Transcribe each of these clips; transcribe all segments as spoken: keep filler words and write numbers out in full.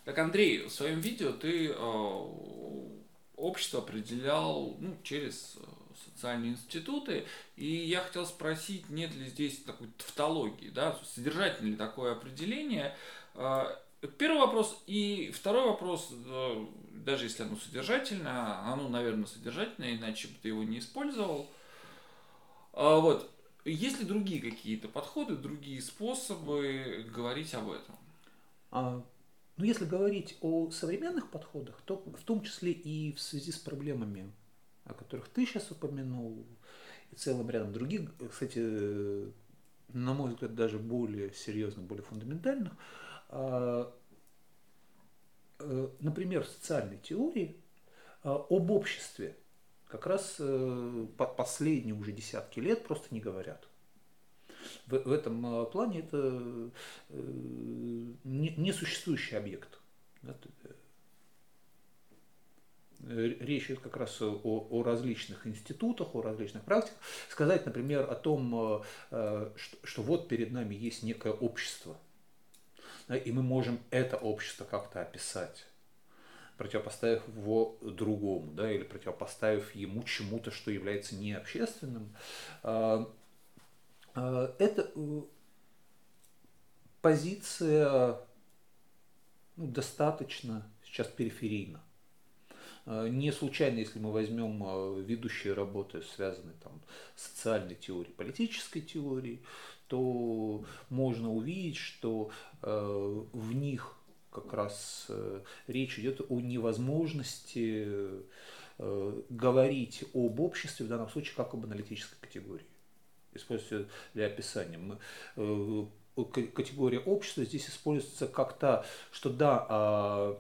Так, Андрей, в своем видео ты э, общество определял ну, через э, социальные институты, и я хотел спросить, нет ли здесь такой тавтологии, да, содержательно ли такое определение. Э, Первый вопрос. И второй вопрос, э, даже если оно содержательное, оно, наверное, содержательное, иначе бы ты его не использовал. А вот, есть ли другие какие-то подходы, другие способы говорить об этом? А, ну, если говорить о современных подходах, то в том числе и в связи с проблемами, о которых ты сейчас упомянул, и целым рядом других, кстати, на мой взгляд, даже более серьезных, более фундаментальных, а, э, например, в социальной теории а, об обществе как раз э, по- последние уже десятки лет просто не говорят. В, в этом э, плане это э, не- несуществующий объект. Да, речь идет как раз о, о различных институтах, о различных практиках. Сказать, например, о том, что, что вот перед нами есть некое общество, да, и мы можем это общество как-то описать, противопоставив его другому, да, или противопоставив ему чему-то, что является необщественным. Это позиция, ну, достаточно сейчас периферийна. Не случайно, если мы возьмем ведущие работы, связанные там, с социальной теорией, политической теорией, то можно увидеть, что э, в них как раз э, речь идет о невозможности э, говорить об обществе в данном случае как об аналитической категории. Используется для описания. Мы, э, категория общества здесь используется как то, что да, а,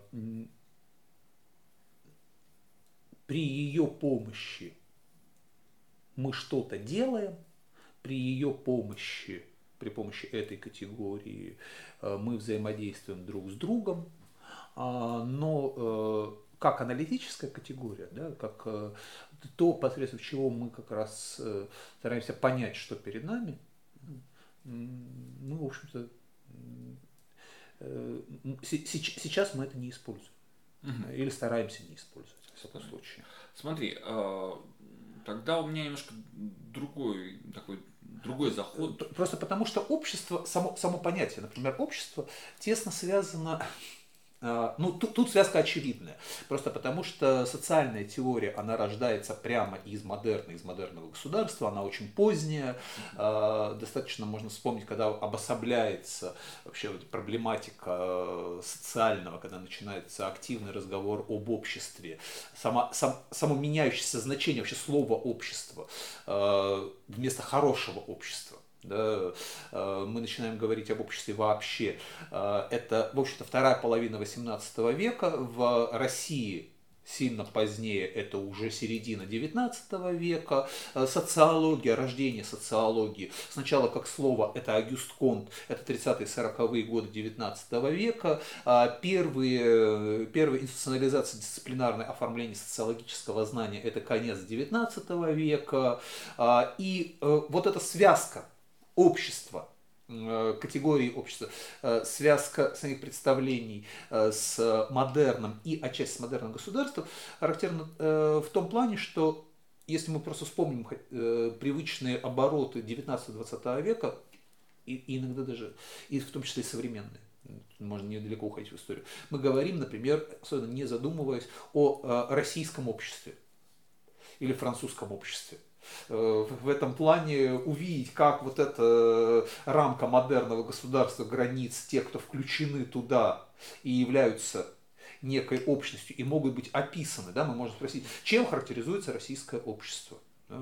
при ее помощи мы что-то делаем, при ее помощи, при помощи этой категории мы взаимодействуем друг с другом, но как аналитическая категория, да, как то, посредством чего мы как раз стараемся понять, что перед нами, ну, в общем-то, сейчас мы это не используем. Мгм. Или стараемся не использовать, в всяком случае. Смотри, э, тогда у меня немножко другой такой другой заход. Просто потому что общество, само, само понятие, например, общество тесно связано. Ну, тут, тут связка очевидная. Просто потому что социальная теория, она рождается прямо из модерна, из модерного государства, она очень поздняя. Достаточно можно вспомнить, когда обособляется вообще вот проблематика социального, когда начинается активный разговор об обществе, само, сам, само меняющееся значение вообще слова общество вместо хорошего общества. Да, мы начинаем говорить об обществе вообще. Это, в общем-то, вторая половина восемнадцатого века. В России сильно позднее, это уже середина девятнадцатого века. Социология, рождение социологии. Сначала как слово, это Агюст Конт, это тридцатые-сороковые годы девятнадцатого века. Первые, первая институционализация дисциплинарное оформление социологического знания, это конец девятнадцатого века. И вот эта связка общества, категории общества, связка самих представлений с модерном и отчасти с модерным государством характерна в том плане, что если мы просто вспомним привычные обороты девятнадцатого-двадцатого века, и иногда даже, и в том числе и современные, можно недалеко уходить в историю, мы говорим, например, особенно не задумываясь о российском обществе или французском обществе. В этом плане увидеть, как вот эта рамка модерного государства, границ, те, кто включены туда и являются некой общностью и могут быть описаны, да, мы можем спросить, чем характеризуется российское общество.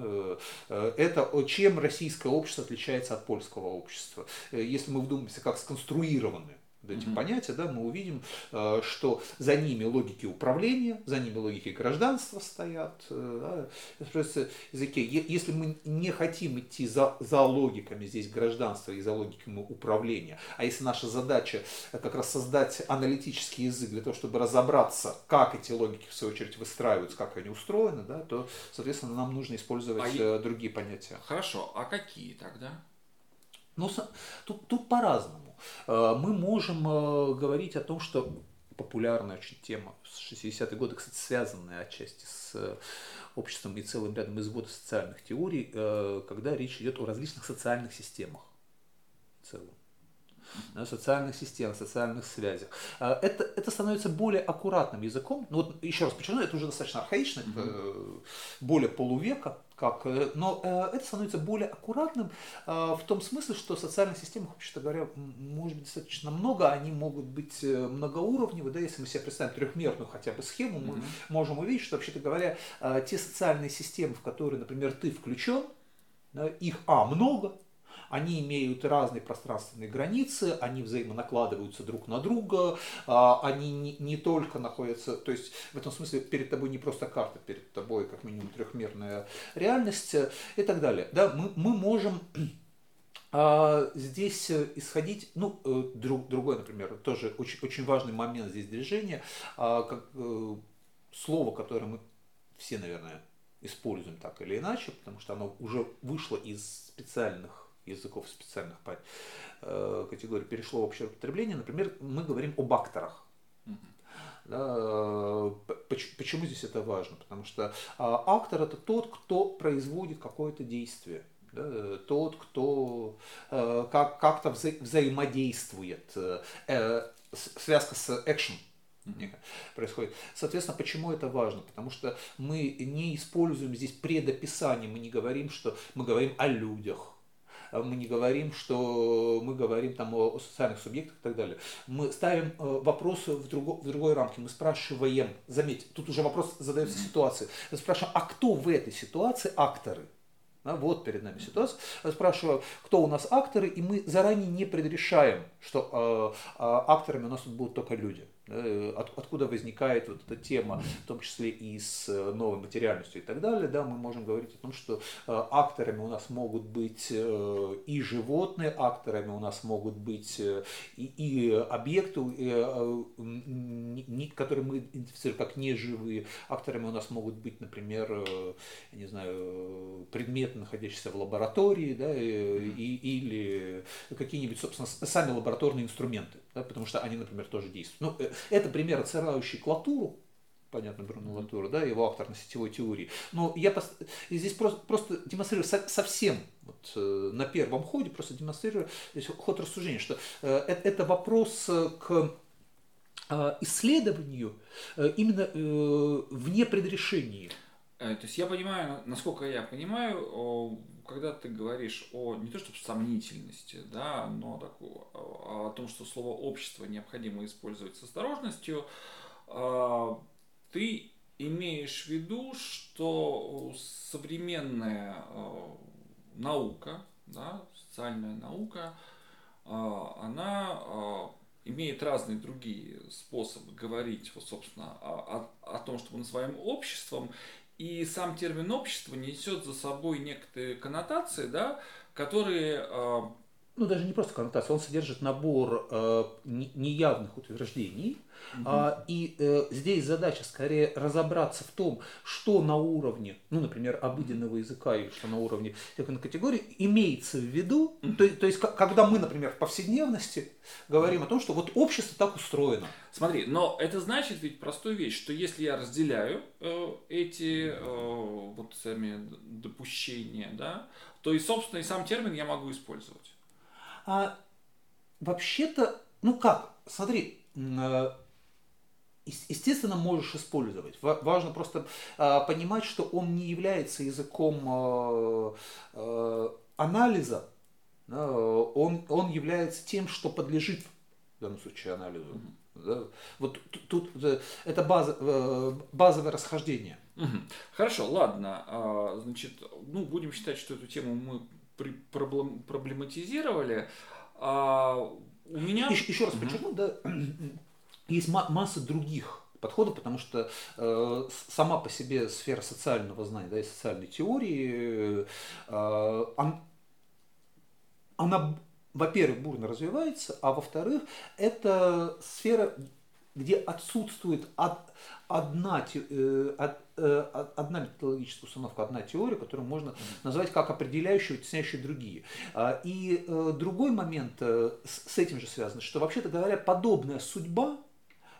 Это чем российское общество отличается от польского общества. Если мы вдумаемся, как сконструированы эти uh-huh. понятия, да, мы увидим, что за ними логики управления, за ними логики гражданства стоят. Да, языке. Если мы не хотим идти за, за логиками здесь гражданства и за логиками управления, а если наша задача как раз создать аналитический язык для того, чтобы разобраться, как эти логики в свою очередь выстраиваются, как они устроены, да, то, соответственно, нам нужно использовать а другие понятия. Хорошо, а какие тогда? Ну, тут, тут по-разному. Мы можем говорить о том, что популярная очень тема с шестидесятых годов, кстати, связанная отчасти с обществом и целым рядом изводов социальных теорий, когда речь идет о различных социальных системах в целом. На социальных системах, социальных связях. Это, это становится более аккуратным языком. Ну, вот еще раз подчеркну, это уже достаточно архаично, mm-hmm. это более полувека, как, но это становится более аккуратным в том смысле, что социальных систем, вообще-то говоря, может быть достаточно много, они могут быть многоуровневые, да, если мы себе представим трехмерную хотя бы схему, mm-hmm. мы можем увидеть, что, вообще-то говоря, те социальные системы, в которые, например, ты включен, их, а, много, они имеют разные пространственные границы, они взаимонакладываются друг на друга, они не, не только находятся, то есть в этом смысле перед тобой не просто карта, перед тобой как минимум трехмерная реальность и так далее. Да, мы, мы можем здесь исходить, ну, друг, другой, например, тоже очень, очень важный момент здесь движения, как слово, которое мы все, наверное, используем так или иначе, потому что оно уже вышло из специальных языков специальных категорий, перешло в общее употребление. Например, мы говорим об акторах. Mm-hmm. Да, почему здесь это важно? Потому что актор — это тот, кто производит какое-то действие. Да, тот, кто как, как-то вза- взаимодействует. Связка с action происходит. Соответственно, почему это важно? Потому что мы не используем здесь предописание, мы не говорим, что мы говорим о людях. Мы не говорим, что мы говорим там о социальных субъектах и так далее. Мы ставим вопросы в, друго, в другой рамке. Мы спрашиваем, заметьте, тут уже вопрос задается mm-hmm. ситуации. Мы спрашиваем, а кто в этой ситуации акторы? Да, вот перед нами ситуация. Я спрашиваю, кто у нас акторы, и мы заранее не предрешаем, что э, э, акторами у нас тут будут только люди. От, откуда возникает вот эта тема, в том числе и с новой материальностью и так далее, да, мы можем говорить о том, что э, акторами у нас могут быть э, и животные, акторами у нас могут быть э, и, и объекты, э, э, не, которые мы идентифицируем как неживые, акторами у нас могут быть, например, э, я не знаю, предметы, находящиеся в лаборатории, да, э, и, или какие-нибудь, собственно, сами лабораторные инструменты, да, потому что они, например, тоже действуют. Ну, это пример, отсылающий к Латуру, понятно, Бруно Латура, да, его автор на сетевой теории. Но я пос... здесь просто, просто демонстрирую со- совсем вот, э, на первом ходе, просто демонстрирую здесь ход рассуждения, что э, это, это вопрос к э, исследованию э, именно э, вне предрешения. То есть я понимаю, насколько я понимаю, когда ты говоришь о не то чтобы сомнительности, да, но такого, о том, что слово общество необходимо использовать с осторожностью, ты имеешь в виду, что современная наука, да, социальная наука, она имеет разные другие способы говорить, вот, собственно, о, о, о том, что мы называем обществом. И сам термин общество несет за собой некоторые коннотации, да, которые... Э... Ну, даже не просто коннотации, он содержит набор э, неявных утверждений. Угу. А, и э, здесь задача скорее разобраться в том, что на уровне, ну, например, обыденного языка или что на уровне тех категорий имеется в виду. Угу. То, то есть, когда мы, например, в повседневности говорим о том, что вот общество так устроено. Смотри, но это значит ведь простую вещь, что если я разделяю э, эти э, вот сами допущения, да, то и, собственно, и сам термин я могу использовать. А, вообще-то, ну как, смотри, э, естественно, можешь использовать. Важно просто э, понимать, что он не является языком э, э, анализа, э, он, он является тем, что подлежит в данном случае анализу. Mm-hmm. Да? Вот тут, тут это база, э, базовое расхождение. Mm-hmm. Хорошо, ладно. А, значит, ну, будем считать, что эту тему мы при, проблем, проблематизировали. А, у меня... Еще, еще раз mm-hmm. подчеркну, да. Есть масса других подходов, потому что э, сама по себе сфера социального знания, да, и социальной теории, э, он, она, во-первых, бурно развивается, а во-вторых, это сфера, где отсутствует од, одна, э, од, э, одна методологическая установка, одна теория, которую можно назвать как определяющую, вытесняющую другие. И э, другой момент э, с, с этим же связан, что, вообще-то говоря, подобная судьба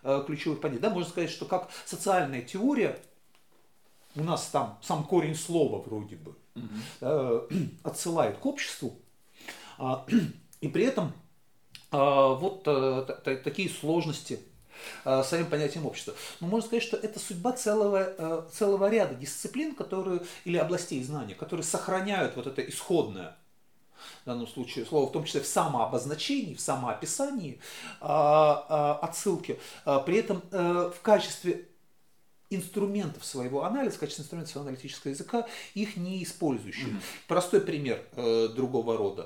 э, ключевых понятий. Да, можно сказать, что как социальная теория, у нас там сам корень слова вроде бы Мгм. э, отсылает к обществу, а, и при этом а, вот э, т- т- такие сложности э, с самим понятием общества. Но можно сказать, что это судьба целого, э, целого ряда дисциплин, которые, или областей знания, которые сохраняют вот это исходное, в данном случае слово, в том числе в самообозначении, в самоописании, а, а, отсылки, а, при этом э, в качестве инструментов своего анализа, в качестве инструментов своего аналитического языка, их не использующие. Мгм. Простой пример э, другого рода.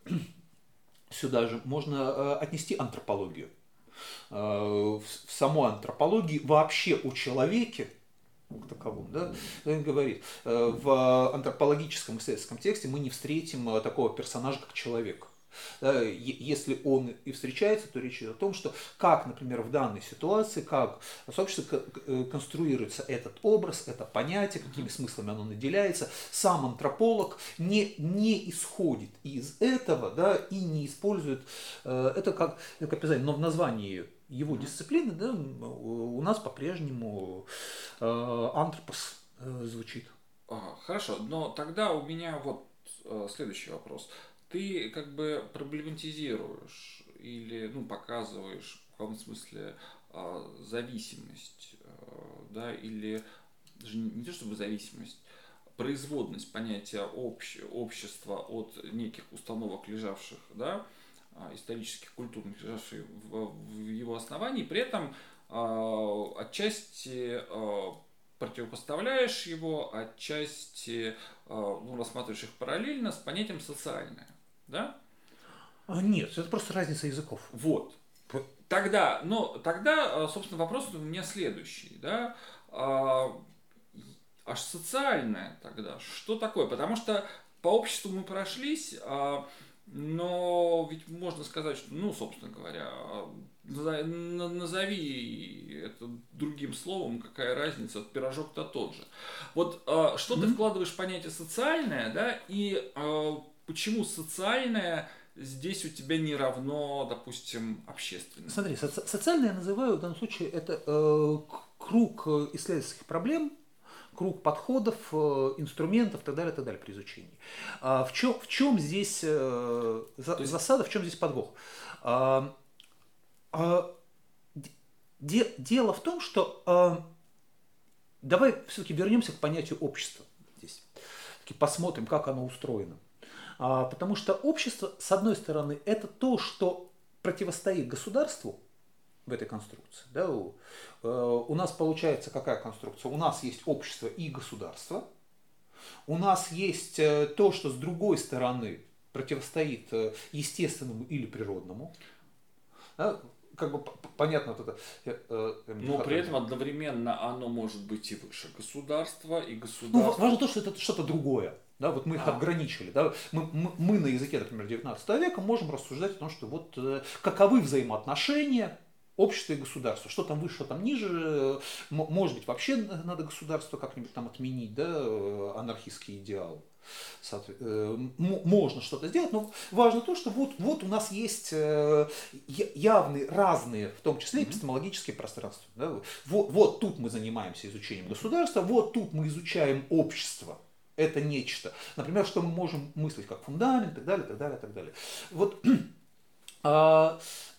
Сюда же можно э, отнести антропологию. Э, в, в самой антропологии вообще о человеке, к таковому, да, он говорит, э, в антропологическом исследовательском тексте мы не встретим э, такого персонажа, как человек. Да, е- если он и встречается, то речь идет о том, что как, например, в данной ситуации, как сообщество к- э, конструируется этот образ, это понятие, какими смыслами оно наделяется. Сам антрополог не, не исходит из этого, да, и не использует э, это как, как описание, но в названии его дисциплины, да, у нас по-прежнему э, антропос э, звучит. А, Хорошо, но тогда у меня вот э, следующий вопрос. Ты как бы проблематизируешь или ну, показываешь в каком смысле а, зависимость, э, да, или даже не не то чтобы зависимость, производность понятия общ- общества от неких установок, лежавших, да, а, исторических, культурных, лежавших в, в его основании, при этом а, отчасти а, противопоставляешь его, отчасти а, ну, рассматриваешь их параллельно с понятием социальное. Да? А, нет, это просто разница языков. Вот. Тогда, но тогда, а, собственно, вопрос у меня следующий. Да? А, аж социальное тогда, что такое? Потому что по обществу мы прошлись, а, но ведь можно сказать, что, ну, собственно говоря, наза- на- назови это другим словом, какая разница, пирожок-то тот же. Вот а, что ты М? вкладываешь в понятие социальное, да, и а, почему социальное здесь у тебя не равно, допустим, общественному? Смотри, соци- социальное я называю в данном случае это э, к- круг э, исследовательских проблем, круг подходов, э, инструментов и так далее, так далее при изучении. А в чем, в чем здесь э, за- То есть, засада, в чем здесь подвох? А, а, де- дело в том, что а, давай все-таки вернемся к понятию общества здесь. Таки посмотрим, как оно устроено. А, потому что общество, с одной стороны, это то, что противостоит государству в этой конструкции. Да? У, э, у нас получается какая конструкция? У нас есть общество и государство. У нас есть э, то, что с другой стороны противостоит э, естественному или природному. Да? Как бы п- понятно вот это. э, э, но при этом дихотомия. одновременно оно может быть и выше государства, и Ну, ва- государство. важно то, что это что-то другое. Да, вот мы их А, отграничили. Да. Мы, мы, мы на языке, например, девятнадцатого века можем рассуждать о том, что вот э, каковы взаимоотношения общества и государства. Что там выше, что там ниже. э, м- Может быть, вообще надо государство как-нибудь там отменить, да, э, анархистские идеалы. Соотве- э, м- Можно что-то сделать, но важно то, что вот, вот у нас есть э, я- явные, разные, в том числе мгм. эпистемологические пространства. Да. Вот, вот тут мы занимаемся изучением государства, вот тут мы изучаем общество. Это нечто. Например, что мы можем мыслить как фундамент, и так далее, так далее, так далее. Вот а,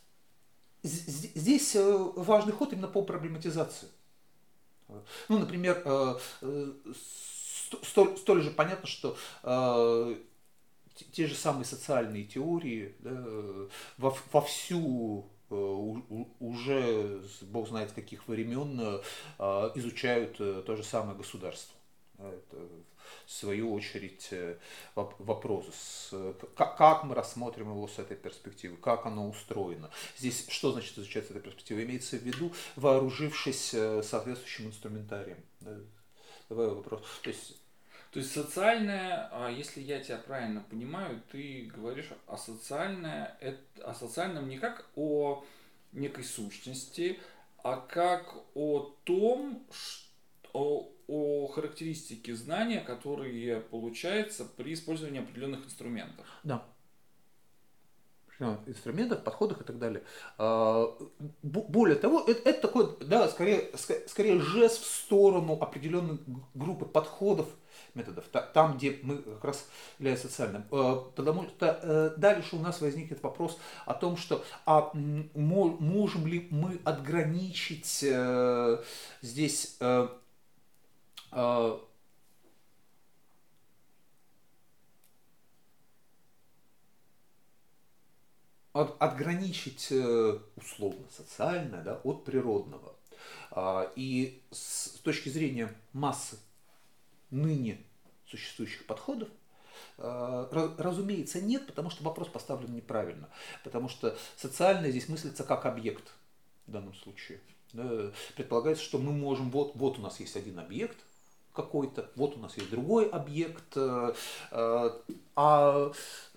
з- здесь э, важный ход именно по проблематизации. Ну, например, э, э, ст- столь, столь же понятно, что э, те те же самые социальные теории, да, э, во, вовсю э, у- у- уже с бог знает с каких времен э, э, изучают э, то же самое государство. Да, это, в свою очередь, э, воп- вопрос, с, э, как, как мы рассмотрим его с этой перспективы, как оно устроено. Здесь что значит изучать с этой перспективы? Имеется в виду, вооружившись э, соответствующим инструментарием. Да. Давай вопрос. То есть, То есть социальное, а, если я тебя правильно понимаю, ты говоришь о социальное, это- о социальном не как о некой сущности, а как о том, ш- о, о характеристике знания, которые получаются при использовании определенных инструментов. да. определенных инструментах, подходах и так далее. Более того, это, это такой, да, скорее, скорее жест в сторону определенной группы подходов, методов, там, где мы как раз являемся социальным. Потому что дальше у нас возникнет вопрос о том, что а можем ли мы отграничить здесь отграничить условно социальное, да, от природного. И с точки зрения массы ныне существующих подходов, разумеется, нет, потому что вопрос поставлен неправильно. Потому что социальное здесь мыслится как объект в данном случае. Предполагается, что мы можем, вот, вот у нас есть один объект какой-то, вот у нас есть другой объект, а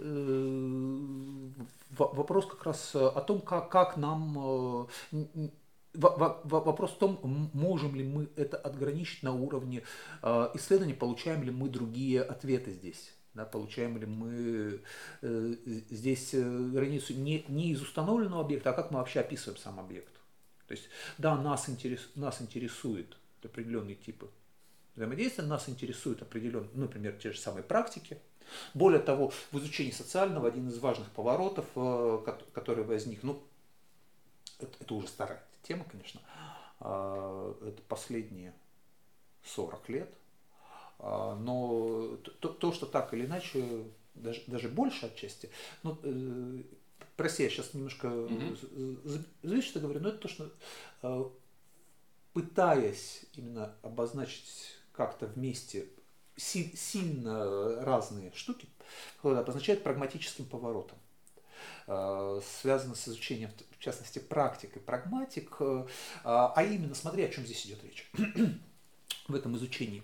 вопрос как раз о том, как, как нам... Вопрос в том, можем ли мы это отграничить на уровне исследования, получаем ли мы другие ответы здесь. Да, получаем ли мы э, здесь границу не, не из установленного объекта, а как мы вообще описываем сам объект. То есть, да, нас, интерес, нас интересуют определенные типы взаимодействия, нас интересуют определенные, ну, например, те же самые практики. Более того, в изучении социального один из важных поворотов, э, который возник, ну, это, это уже старая тема, конечно, э, это последние сорок лет. Но то, то, что так или иначе, даже, даже больше отчасти, ну, э, прости, я сейчас немножко mm-hmm. зависит, что говорю, но это то, что э, пытаясь именно обозначить как-то вместе си, сильно разные штуки, обозначает прагматическим поворотом. Э, связано с изучением, в частности, практик и прагматик, э, а именно, смотри, о чем здесь идет речь в этом изучении.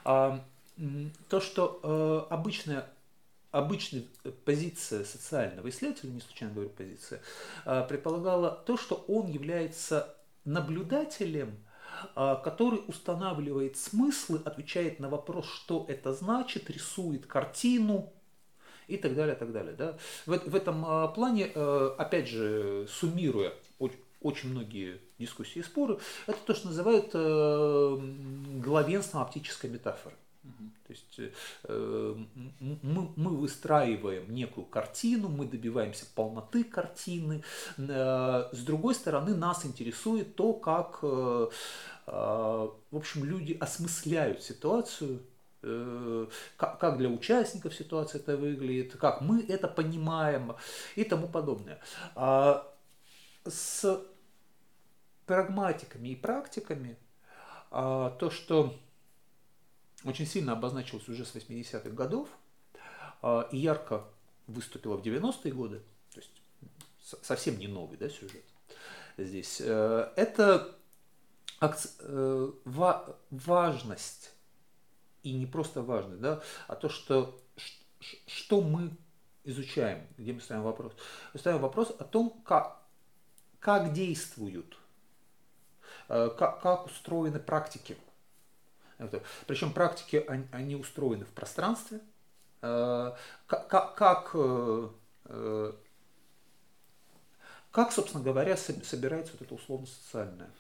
То, что обычная, обычная позиция социального исследователя, не случайно говорю позиция, предполагала то, что он является наблюдателем, который устанавливает смыслы, отвечает на вопрос, что это значит, рисует картину и так далее, так далее. Да? В, в этом плане, опять же, суммируя очень многие дискуссии и споры, это то, что называют э, главенством оптической метафоры. Угу. То есть э, мы, мы выстраиваем некую картину, мы добиваемся полноты картины. Э, с другой стороны, нас интересует то, как э, э, в общем, люди осмысляют ситуацию, э, как, как для участников ситуации это выглядит, как мы это понимаем и тому подобное. А с прагматиками и практиками а, то, что очень сильно обозначилось уже с восьмидесятых годов а, и ярко выступило в девяностые годы, то есть совсем не новый, да, сюжет здесь, э, это акц... э, ва... важность, и не просто важность, да, а то, что, что мы изучаем, где мы ставим вопрос. Мы ставим вопрос о том, как Как действуют, как, как устроены практики. Причем практики, они, они устроены в пространстве. Как, как, как, собственно говоря, собирается вот это условно-социальное.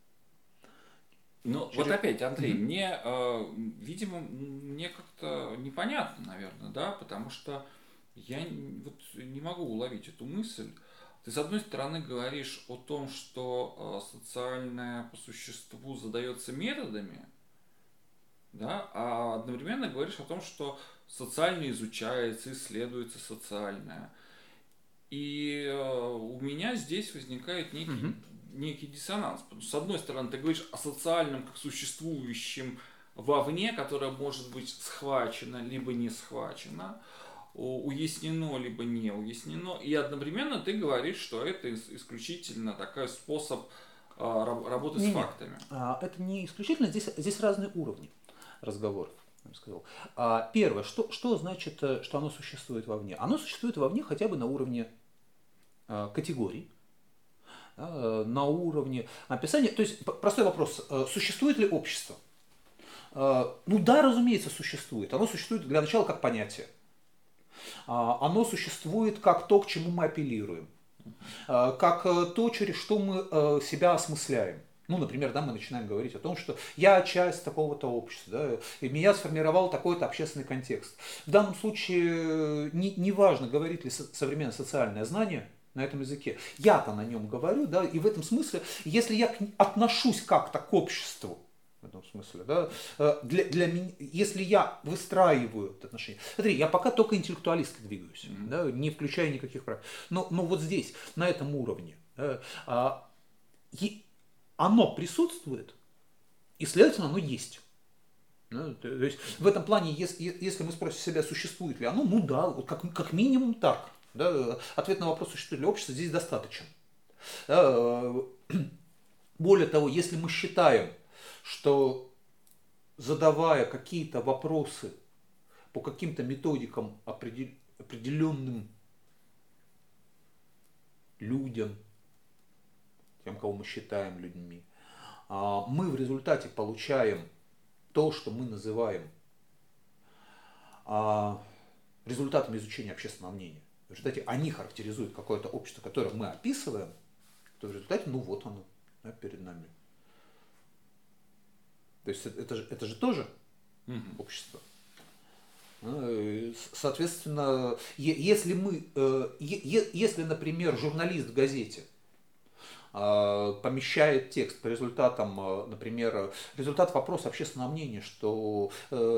Ну, Через... вот опять, Андрей, mm-hmm. мне, э, видимо, мне как-то непонятно, наверное, да, потому что я вот не могу уловить эту мысль. Ты, с одной стороны, говоришь о том, что э, социальное по существу задается методами, да, а одновременно говоришь о том, что социальное изучается, исследуется социальное. И э, у меня здесь возникает некий, mm-hmm. некий диссонанс. С одной стороны, ты говоришь о социальном как существующем вовне, которое может быть схвачено, либо не схвачено, уяснено, либо не уяснено, и одновременно ты говоришь, что это исключительно такой способ а, работы не, с фактами. А, это не исключительно, здесь, здесь разные уровни разговоров, я бы сказал. А, первое, что, что значит, что оно существует вовне? Оно существует вовне хотя бы на уровне а, категорий, а, на уровне описания. То есть, простой вопрос, существует ли общество? А, ну да, разумеется, существует. Оно существует для начала как понятие. Оно существует как то, к чему мы апеллируем, как то, через что мы себя осмысляем. Ну, например, да, мы начинаем говорить о том, что я часть такого-то общества, да, и меня сформировал такой-то общественный контекст. В данном случае не, не важно, говорит ли современное социальное знание на этом языке. Я-то на нем говорю, да, и в этом смысле, если я отношусь как-то к обществу, в этом смысле, да, для, для меня, если я выстраиваю это отношение, смотри, я пока только интеллектуалистски двигаюсь, mm-hmm. да, не включая никаких прав, но, но вот здесь, на этом уровне, да, а, и оно присутствует, и, следовательно, оно есть. Да, то есть, в этом плане, если, если мы спросим себя, существует ли оно, ну да, вот как, как минимум так. Да, ответ на вопрос, существует ли общество, здесь достаточен. Да, более того, если мы считаем, что задавая какие-то вопросы по каким-то методикам определенным людям, тем, кого мы считаем людьми, мы в результате получаем то, что мы называем результатом изучения общественного мнения. В результате они характеризуют какое-то общество, которое мы описываем, то в результате, ну вот оно, да, перед нами. То есть это же, это же тоже mm-hmm. общество. Соответственно, если мы, если, например, журналист в газете помещает текст по результатам, например, результат вопроса общественного мнения, что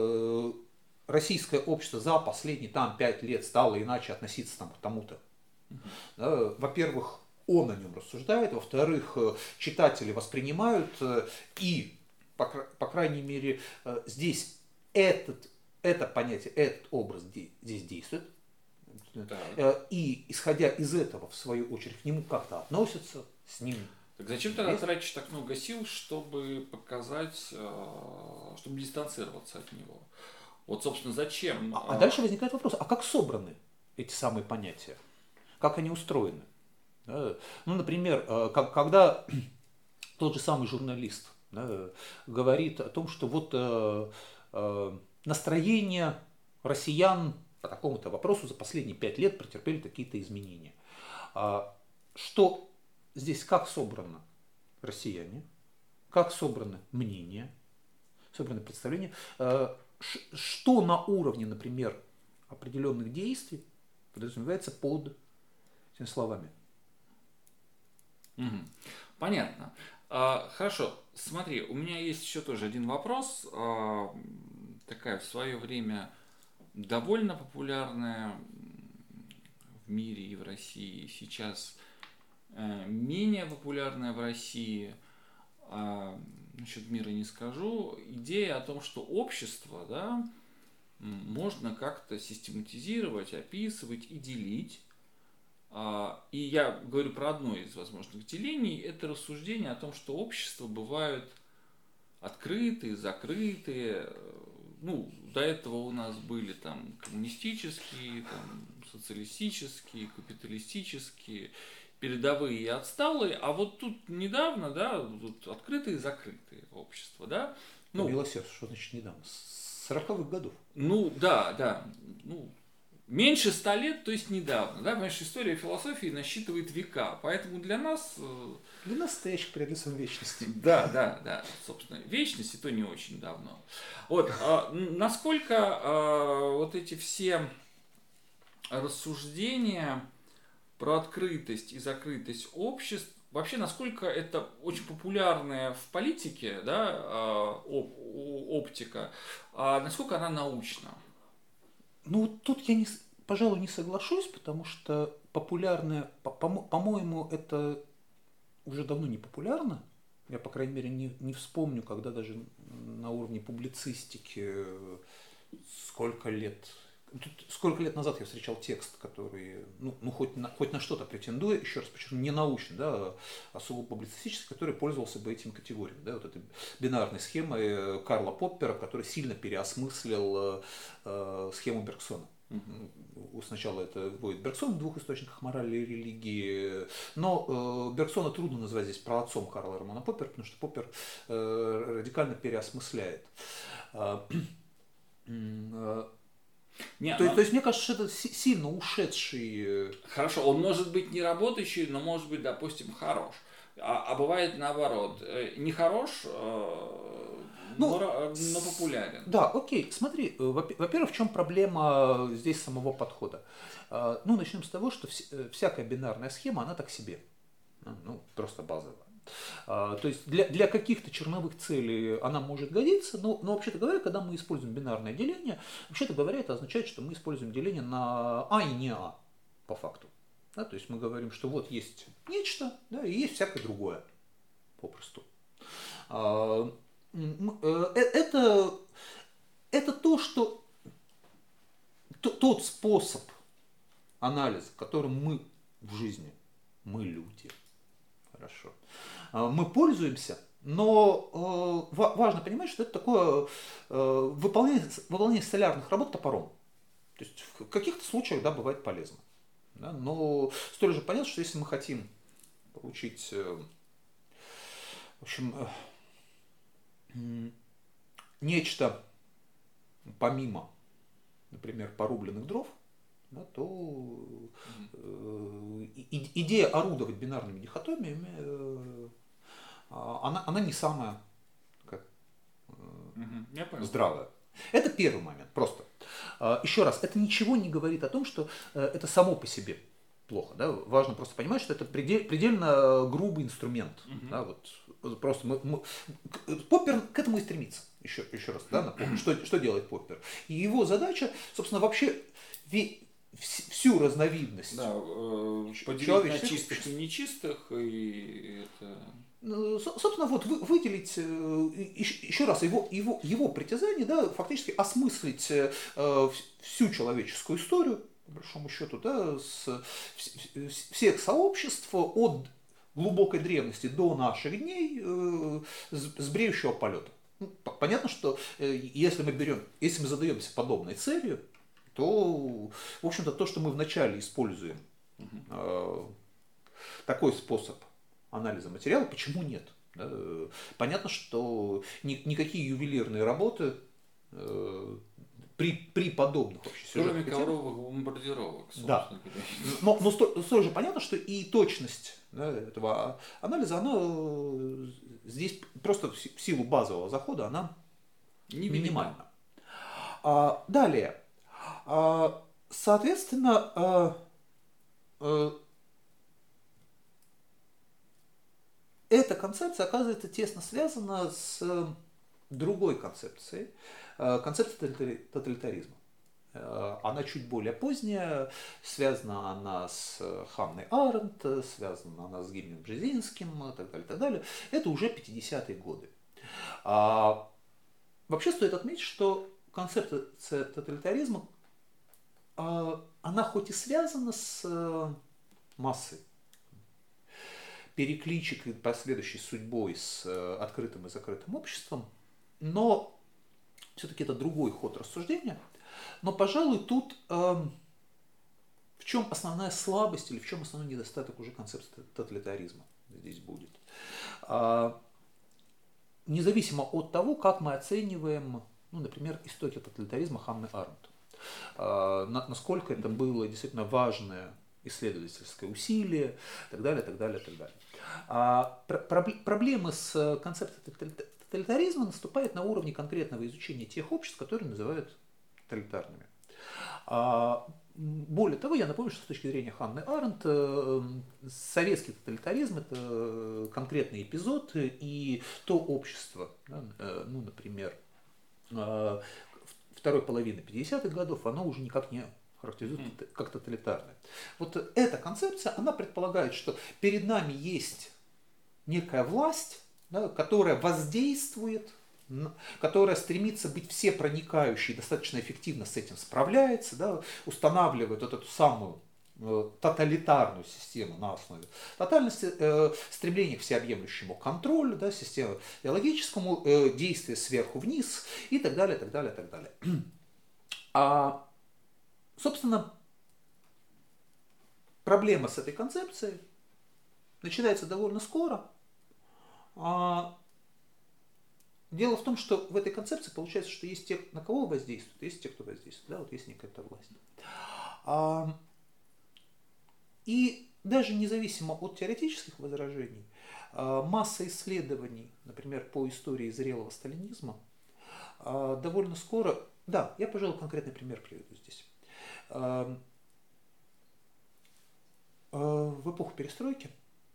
российское общество за последние там пять лет стало иначе относиться там, к тому-то. Mm-hmm. Во-первых, он о нем рассуждает, во-вторых, читатели воспринимают, и, по, по крайней мере, здесь этот, это понятие, этот образ здесь действует. Да. И, исходя из этого, в свою очередь, к нему как-то относятся, с ним. Так зачем ты тратишь так много сил, чтобы показать, чтобы дистанцироваться от него? Вот, собственно, зачем? А, а дальше возникает вопрос, а как собраны эти самые понятия? Как они устроены? Да? Ну, например, как, когда тот же самый журналист, да, говорит о том, что вот э, э, настроение россиян по такому-то вопросу за последние пять лет претерпели какие-то изменения. А, что здесь, как собрано россияне, как собраны мнения, собраны представления, э, что на уровне, например, определенных действий подразумевается под этими словами. Угу. Понятно. А, хорошо, смотри, у меня есть еще тоже один вопрос. А, такая в свое время довольно популярная в мире и в России, сейчас а, менее популярная в России. А, насчет мира не скажу. Идея о том, что общество, да, можно как-то систематизировать, описывать и делить. И я говорю про одно из возможных делений. Это рассуждение о том, что общества бывают открытые, закрытые. Ну, до этого у нас были там коммунистические, там, социалистические, капиталистические, передовые и отсталые, а вот тут недавно, да, тут открытые и закрытые общества, да. Ну, милосердие, что значит недавно? С сороковых годов. Ну, да, да. Ну, меньше ста лет, то есть недавно, да, понимаешь, история философии насчитывает века, поэтому для нас... Для нас стоящих перед лицом вечности. Да, да, да, собственно, вечность, и то не очень давно. Вот, а, насколько а, вот эти все рассуждения про открытость и закрытость обществ, вообще, насколько это очень популярная в политике, да, оп- оптика, а насколько она научна? Ну, тут я, не, пожалуй, не соглашусь, потому что популярная, по- по-моему, это уже давно не популярно. Я, по крайней мере, не, не вспомню, когда даже на уровне публицистики сколько лет... Тут сколько лет назад я встречал текст, который, ну, ну хоть, на, хоть на что-то претендуя, еще раз подчеркну, не научный, да, а сугубо публицистический, который пользовался бы этим категориям. Да, вот этой бинарной схемой Карла Поппера, который сильно переосмыслил э, схему Бергсона. Mm-hmm. Сначала это вводит Бергсон в двух источниках морали и религии, но э, Бергсона трудно назвать здесь праотцом Карла Романа Поппера, потому что Поппер э, радикально переосмысляет. Э, э, Не, То, но... есть, то есть, мне кажется, что это сильно ушедший... Хорошо, он может быть не работающий, но может быть, допустим, хорош. А, а бывает наоборот, не хорош, но, ну, но популярен. Да, окей, смотри, во-первых, в чем проблема здесь самого подхода? Ну, начнем с того, что всякая бинарная схема, она так себе. Ну, просто базовая. То есть для, для каких-то черновых целей она может годиться, но, но вообще-то говоря, когда мы используем бинарное деление, вообще-то говоря, это означает, что мы используем деление на А и не А, по факту. Да, то есть мы говорим, что вот есть нечто, да, и есть всякое другое, попросту. Это, это то, что тот способ анализа, которым мы в жизни, мы люди, хорошо, мы пользуемся, но э, важно понимать, что это такое э, выполнение, выполнение столярных работ топором. То есть в каких-то случаях, да, бывает полезно. Да, но столь же понятно, что если мы хотим получить, э, в общем, э, нечто помимо, например, порубленных дров, да, то э, и, идея орудовать бинарными дихотомиями э, Она, она не самая как, угу, здравая. Это первый момент, просто. Еще раз, это ничего не говорит о том, что это само по себе плохо. Да? Важно просто понимать, что это предельно, предельно грубый инструмент. Угу. Да? Вот, просто мы, мы, Поппер к этому и стремится. Еще, еще раз, да, напомню, что, что делает Поппер. И его задача, собственно, вообще всю разновидность. Да, э, поделить на чистых и нечистых, и это... Собственно, вот выделить еще раз его, его, его притязание, да, фактически осмыслить всю человеческую историю, по большому счету, да, с всех сообществ от глубокой древности до наших дней с бреющего полета. Ну, понятно, что если мы берем, если мы задаемся подобной целью, то, в общем-то, то, что мы вначале используем, угу. такой способ анализа материала, почему нет? Да? Понятно, что ни, никакие ювелирные работы э, при, при подобных вообще сюжетных Кроме ковровых бомбардировок, да. Но, но столь же понятно, что и точность, да, этого анализа, она здесь просто в силу базового захода, она не минимальна. А, далее. А, соответственно, а, а, эта концепция оказывается тесно связана с другой концепцией, концепцией тоталитаризма. Она чуть более поздняя, связана она с Ханной Аренд, связана она с Гимнем Бжезинским и так далее, так далее. Это уже пятидесятые годы. А вообще стоит отметить, что концепция тоталитаризма, она хоть и связана с массой перекличек и последующей судьбой с открытым и закрытым обществом, но все-таки это другой ход рассуждения. Но, пожалуй, тут э, в чем основная слабость или в чем основной недостаток уже концепции тоталитаризма здесь будет. Э, независимо от того, как мы оцениваем, ну, например, истоки тоталитаризма Ханны Аренд. Э, насколько это было действительно важное исследовательское усилие, и так далее, так далее, так далее. А, про- проблемы с концепцией тоталитаризма наступают на уровне конкретного изучения тех обществ, которые называют тоталитарными. А, более того, я напомню, что с точки зрения Ханны Аренд советский тоталитаризм – это конкретный эпизод, и то общество, да, ну, например, второй половины пятидесятых годов, оно уже никак не характеризует как тоталитарное. Вот эта концепция, она предполагает, что перед нами есть некая власть, да, которая воздействует, которая стремится быть всепроникающей, достаточно эффективно с этим справляется, да, устанавливает вот эту самую э, тоталитарную систему на основе тотальности, э, стремление к всеобъемлющему контролю, да, системе биологическому, э, действию сверху вниз и так далее, так далее, так далее. А собственно, проблема с этой концепцией начинается довольно скоро. В дело в том, что в этой концепции получается, что есть те, на кого воздействуют, есть те, кто воздействует. Да, вот есть некая власть. А, и даже независимо от теоретических возражений, а, масса исследований, например, по истории зрелого сталинизма, а, довольно скоро... Да, я, пожалуй, конкретный пример приведу здесь. А, а, в эпоху перестройки,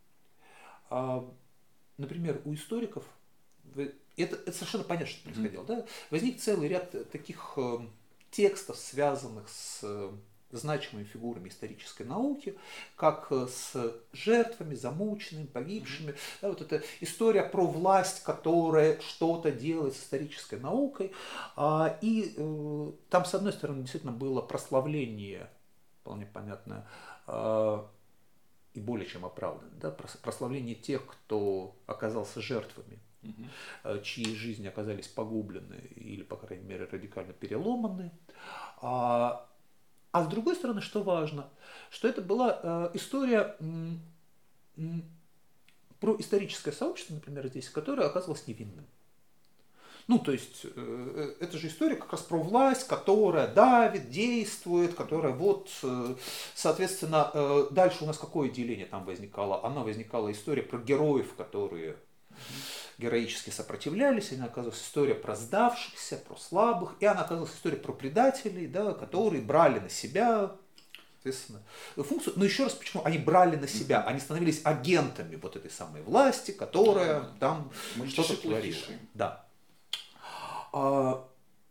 а, например, у историков, это, это совершенно понятно, что происходило, mm-hmm. да? Возник целый ряд таких э, текстов, связанных с э, значимыми фигурами исторической науки, как э, с жертвами, замученными, погибшими. Mm-hmm. Да, вот эта история про власть, которая что-то делает с исторической наукой. А, и э, там, с одной стороны, действительно было прославление, вполне понятное, э, и более чем оправданное, да, прославление тех, кто оказался жертвами, угу. чьи жизни оказались погублены или, по крайней мере, радикально переломаны. А, а с другой стороны, что важно, что это была э, история м, м, про историческое сообщество, например, здесь, которое оказалось невинным. Ну, то есть, э, это же история как раз про власть, которая давит, действует, которая вот, э, соответственно, э, дальше у нас какое деление там возникало? Она возникала история про героев, которые героически сопротивлялись, она оказалась история про сдавшихся, про слабых, и она оказалась история про предателей, да, которые брали на себя, соответственно, функцию. Но еще раз, почему они брали на себя, они становились агентами вот этой самой власти, которая да, там мы что-то творила. Да. А,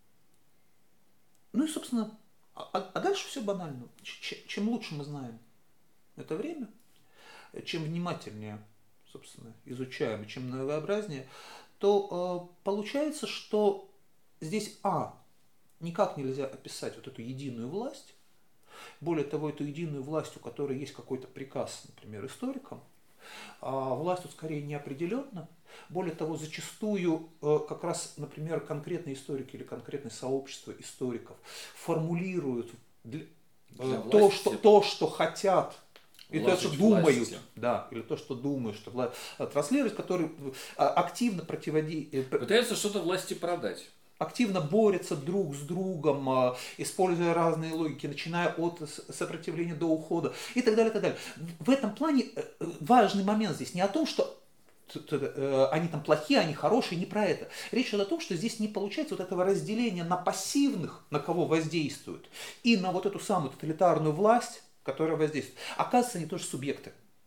ну и, собственно, а, а дальше все банально. Ч- чем лучше мы знаем это время, чем внимательнее, собственно, изучаем, и чем многообразнее, то э, получается, что здесь, а, никак нельзя описать вот эту единую власть. Более того, эту единую власть, у которой есть какой-то приказ, например, историкам, а власть тут скорее неопределенна. Более того, зачастую э, как раз, например, конкретные историки или конкретное сообщество историков формулируют для, э, то, что, то, что хотят, и то, что думают, да, или то, что думают, что власть транслирует, который активно противодействует. Пытаются что-то власти продать. Активно борются друг с другом, используя разные логики, начиная от сопротивления до ухода и так далее, и так далее. В этом плане важный момент здесь не о том, что они там плохие, они хорошие, не про это. Речь идет о том, что здесь не получается вот этого разделения на пассивных, на кого воздействуют, и на вот эту самую тоталитарную власть, которая воздействует. Оказывается, они тоже субъекты.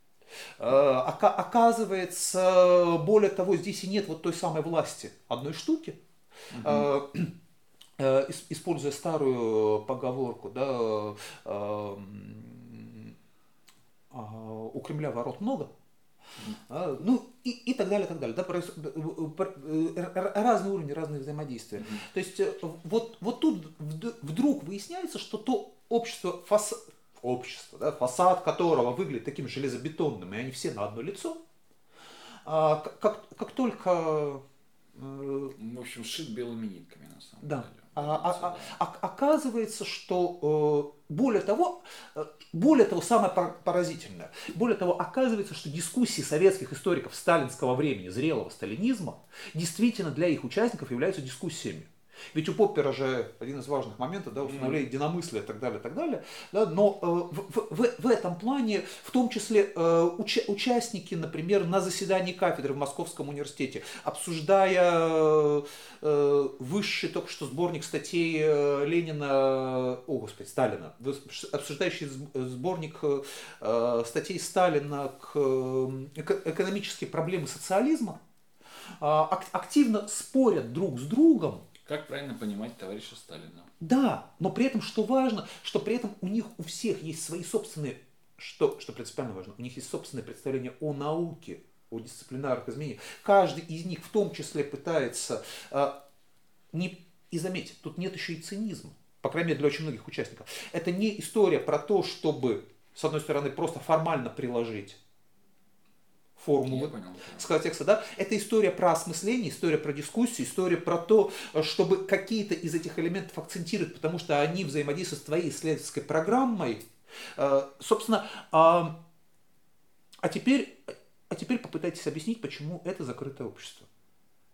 Оказывается, более того, здесь и нет вот той самой власти одной штуки. Угу. Используя старую поговорку, да, у Кремля ворот много, mm-hmm. ну и, и так далее, так далее, да, разные уровни, разные взаимодействия. Mm-hmm. То есть вот, вот тут вдруг выясняется, что то общество, фасад, общество да, фасад которого выглядит таким железобетонным, и они все на одно лицо, как, как только... В общем, шит белыми нитками, на самом да. деле. А, а, а, оказывается, что э, более того, э, более того, самое поразительное, более того, оказывается, что дискуссии советских историков сталинского времени, зрелого сталинизма, действительно для их участников являются дискуссиями. Ведь у Поппера же один из важных моментов, да, установление единомыслия и так далее, и так далее. Да, но э, в, в, в этом плане, в том числе э, уча, участники, например, на заседании кафедры в Московском университете, обсуждая э, высший только что сборник статей э, Ленина, о господи, Сталина, обсуждающий сборник э, статей Сталина к, к экономические проблемы социализма, э, активно спорят друг с другом. Как правильно понимать товарища Сталина? Да, но при этом, что важно, что при этом у них у всех есть свои собственные, что, что принципиально важно, у них есть собственное представление о науке, о дисциплинарных изменениях. Каждый из них в том числе пытается, э, не, и заметьте, тут нет еще и цинизма, по крайней мере для очень многих участников. Это не история про то, чтобы, с одной стороны, просто формально приложить формулы сказать текста, да? Это история про осмысление, история про дискуссию, история про то, чтобы какие-то из этих элементов акцентировать, потому что они взаимодействуют с твоей исследовательской программой. Собственно, а, а, теперь, а теперь попытайтесь объяснить, почему это закрытое общество.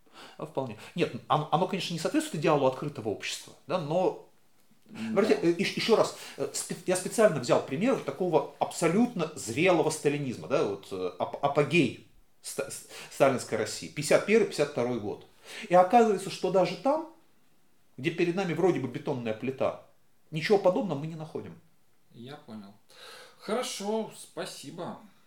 А, вполне. Нет, оно, оно, конечно, не соответствует идеалу открытого общества, да, но Да. еще раз, я специально взял пример такого абсолютно зрелого сталинизма, да, вот апогей сталинской России, пятьдесят первый — пятьдесят второй год. И оказывается, что даже там, где перед нами вроде бы бетонная плита, ничего подобного мы не находим. Я понял. Хорошо, спасибо.